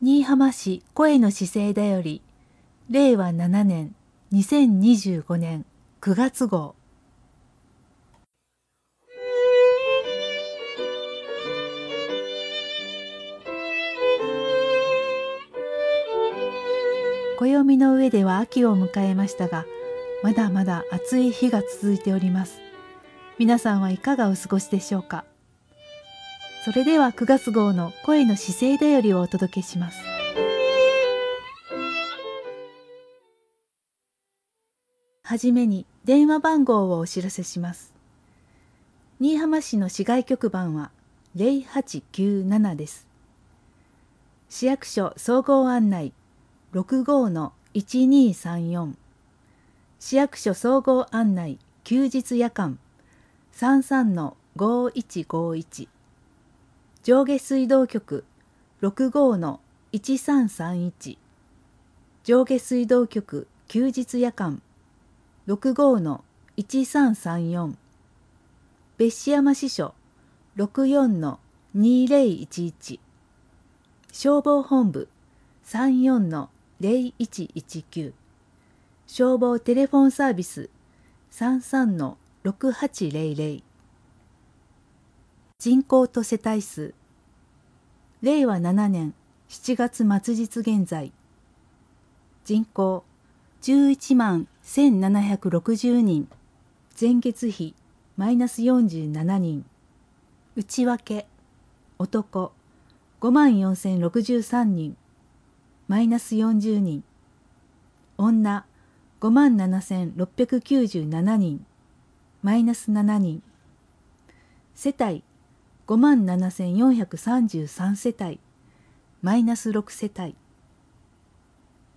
新居浜市声の姿勢だより令和7年2025年9月号。暦の上では秋を迎えましたが、まだまだ暑い日が続いております。皆さんはいかがお過ごしでしょうか。それでは9月号の声の姿勢だよりをお届けします。はじめに電話番号をお知らせします。新居浜市の市外局番は0897です。市役所総合案内65-1234、市役所総合案内休日夜間33-5151、上下水道局65-1331、上下水道局休日夜間65-1334、別紙山支所64-2011、消防本部34-0119、消防テレフォンサービス33-6800。人口と世帯数。令和7年7月末日現在、人口11万1760人、前月比マイナス47人、内訳、男5万4063人、マイナス40人、女5万7697人、マイナス7人、世帯5万7433世帯、マイナス6世帯。